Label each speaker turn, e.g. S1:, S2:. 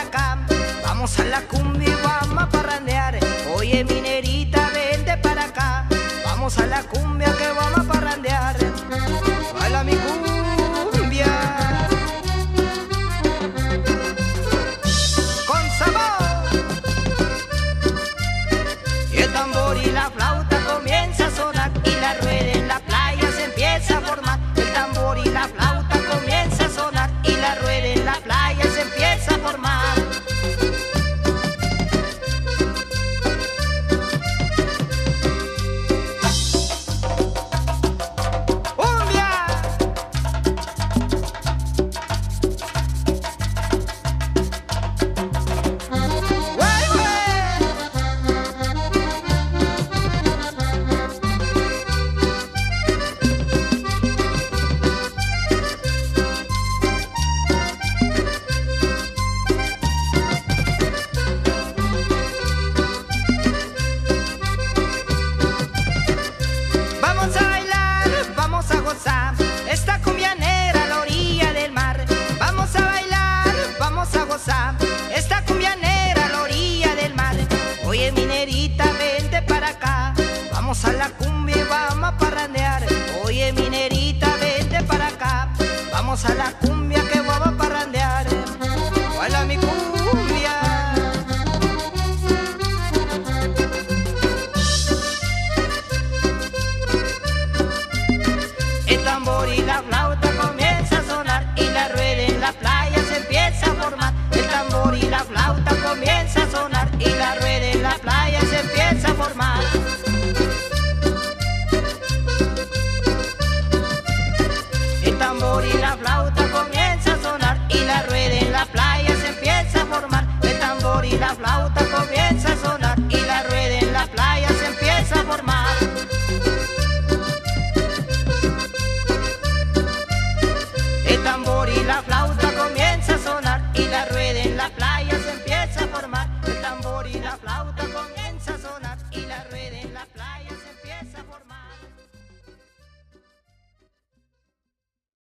S1: acá. Vamos a la cumbia y vamos a parrandear. Oye, minerita, vente para acá. Vamos a la cumbia que vamos a parrandear. Baila mi cumbia con sabor. Y el tambor y la flauta comienza a sonar y la rueda en la playa se empieza a formar. El tambor y la flauta comienza a sonar y la rueda en la playa se empieza a formar. Esta cumbianera a la orilla del mar. Vamos a bailar, vamos a gozar. Esta cumbianera a la orilla del mar. Oye, minerita, vente para acá. Vamos a la cumbia y vamos a parrandear. Oye, minerita, vente para acá. Vamos a la